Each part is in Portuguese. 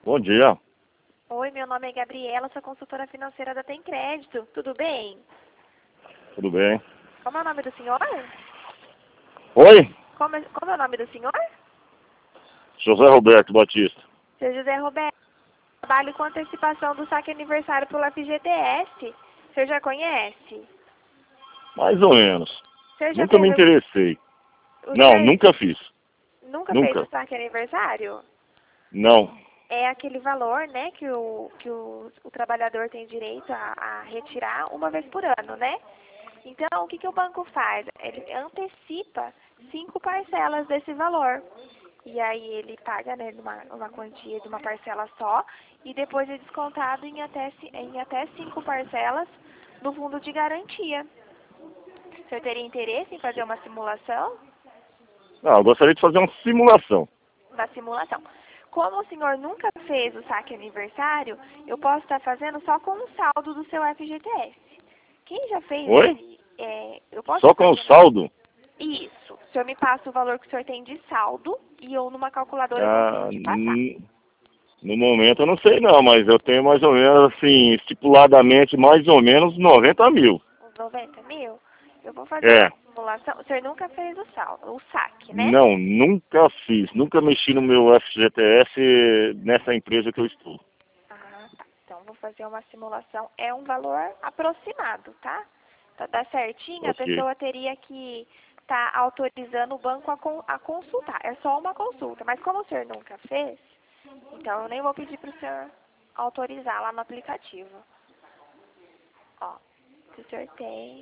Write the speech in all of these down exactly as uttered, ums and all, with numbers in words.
Bom dia. Oi, meu nome é Gabriela, sou consultora financeira da Tem Crédito. Tudo bem? Tudo bem? Como é o nome do senhor? Oi? Como é, como é o nome do senhor? José Roberto Batista. Seu José Roberto. Trabalho com antecipação do saque aniversário pelo F G T S. O senhor já conhece? Mais ou menos. O senhor já Nunca me fez o- interessei. o Não, senhor nunca fiz. nunca fez Nunca. o saque aniversário? Não. É aquele valor, né, que o, que o, o trabalhador tem direito a, a retirar uma vez por ano, né? Então, o que, que o banco faz? Ele antecipa cinco parcelas desse valor. E aí ele paga, né, numa, uma quantia de uma parcela só e depois é descontado em até, ci- em até cinco parcelas no fundo de garantia. O senhor teria interesse em fazer uma simulação? Não, eu gostaria de fazer uma simulação. Uma simulação. Como o senhor nunca fez o saque aniversário, eu posso estar fazendo só com o saldo do seu F G T S. Quem já fez Oi? esse, é, eu posso Só estar com o fazendo saldo? isso. O senhor me passa o valor que o senhor tem de saldo e eu numa calculadora eu consigo Ah, te passar. n- no momento eu não sei não, mas eu tenho mais ou menos, assim, estipuladamente mais ou menos noventa mil. Uns noventa mil? Eu vou fazer É. uma simulação. O senhor nunca fez o saldo, o saque, né? Não, nunca fiz. Nunca mexi no meu F G T S nessa empresa que eu estou. Ah, tá. Então vou fazer uma simulação. É um valor aproximado, tá? Pra dar certinho, a Ok. pessoa teria que estar autorizando o banco a, con- a consultar. É só uma consulta. Mas como o senhor nunca fez, então eu nem vou pedir para o senhor autorizar lá no aplicativo. Ó, se o senhor tem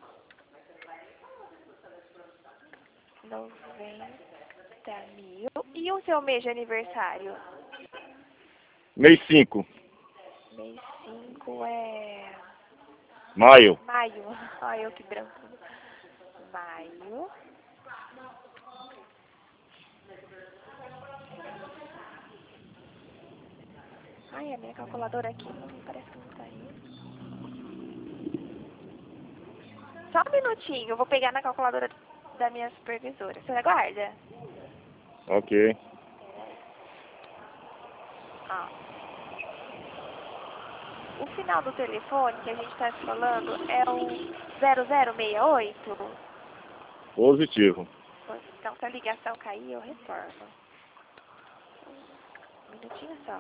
noventa mil. E o seu mês de aniversário? Mês cinco. Mês cinco é Maio. maio. Ai, eu que branco. Maio. Ai, a minha calculadora aqui não parece que não tá indo. Só um minutinho, eu vou pegar na calculadora da minha supervisora. Você aguarda? Ok. Ó. O final do telefone que a gente tá falando é o zero zero seis oito. Positivo. Então, se a ligação cair, eu retorno. Um minutinho só.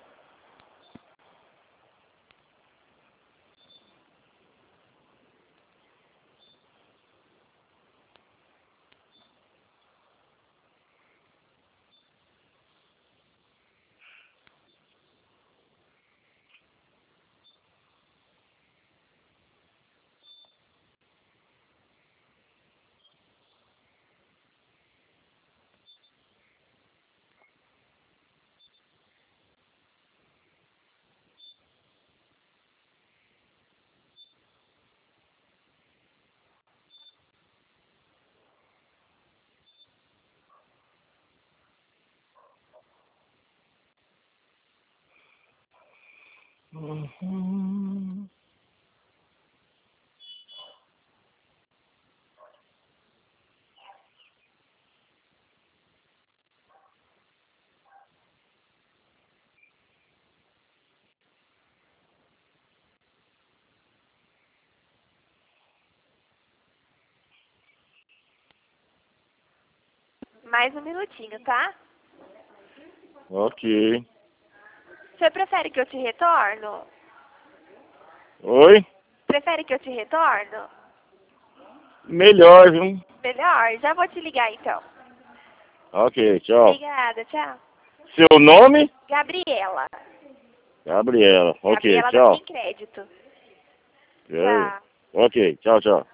Uhum. Mais um minutinho, tá? Ok. Você prefere que eu te retorno? Oi? Prefere que eu te retorno? Melhor, viu? Melhor, já vou te ligar então. Ok, tchau. Obrigada, tchau. Seu nome? Gabriela. Gabriela. Ok, Gabriela da tchau. Tem Crédito. É. Tchau. Ok, tchau, tchau.